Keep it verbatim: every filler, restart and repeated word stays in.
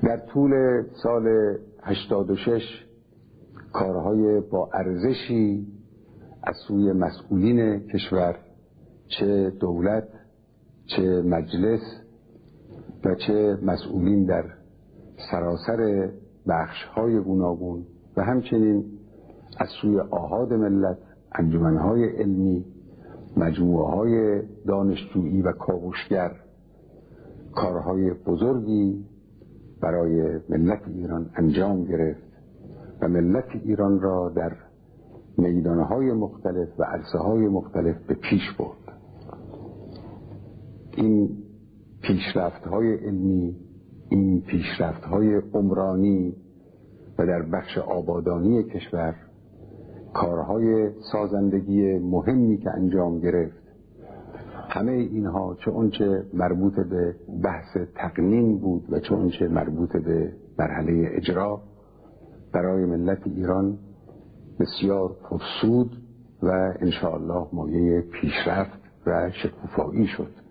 در طول سال هشتاد و شش کارهای با ارزشی از سوی مسئولین کشور، چه دولت، چه مجلس و چه مسئولین در سراسر بخش‌های گوناگون و همچنین از سوی آحاد ملت، انجمن‌های علمی، مجموعه‌های دانشجویی و کاوشگر کارهای بزرگی برای ملت ایران انجام گرفت و ملت ایران را در میدانهای مختلف و عرصه‌های مختلف به پیش برد. این پیشرفت‌های علمی، این پیشرفت‌های عمرانی و در بخش آبادانی کشور کارهای سازندگی مهمی که انجام گرفت، همه اینها چه اونچه مربوط به بحث تقنین بود و چه اونچه مربوط به مرحله اجرا، برای ملت ایران بسیار پرسود و انشاءالله مایه پیشرفت و شکوفایی شد.